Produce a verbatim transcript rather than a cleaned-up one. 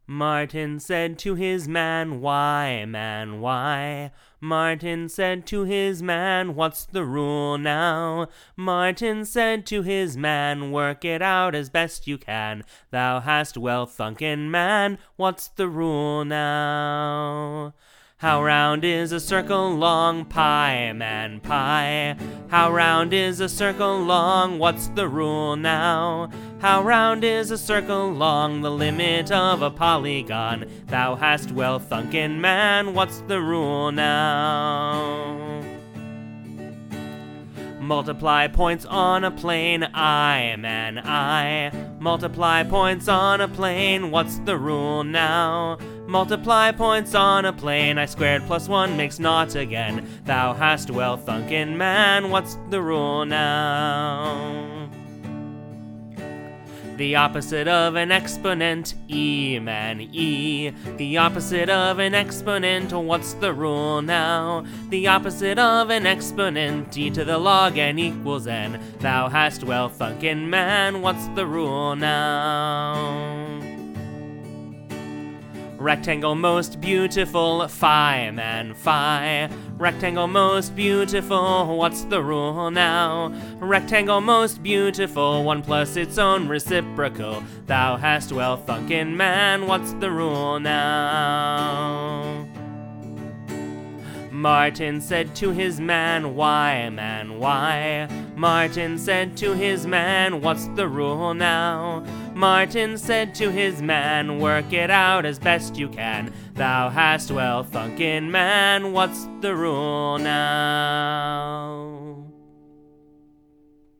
Martin said to his man, "Why, man, why?" Martin said to his man, "What's the rule now?" Martin said to his man, "Work it out as best you can. Thou hast well thunken, man, what's the rule now?" How round is a circle long? Pi, man, pi. How round is a circle long? What's the rule now? How round is a circle long? The limit of a polygon. Thou hast well thunken, man, what's the rule now? Multiply points on a plane, I, man, I. Multiply points on a plane, what's the rule now? Multiply points on a plane, I squared plus one makes naught again. Thou hast well thunken, man, what's the rule now? The opposite of an exponent, E, man, E. The opposite of an exponent, what's the rule now? The opposite of an exponent, e to the log n equals n. Thou hast well thunken, man, what's the rule now? Rectangle most beautiful, phi, man, phi. Rectangle most beautiful, what's the rule now? Rectangle most beautiful, one plus its own reciprocal. Thou hast well thunken, man, what's the rule now? Martin said to his man, "Why, man, why?" Martin said to his man, "What's the rule now?" Martin said to his man, "Work it out as best you can. Thou hast well thunken, man, what's the rule now?"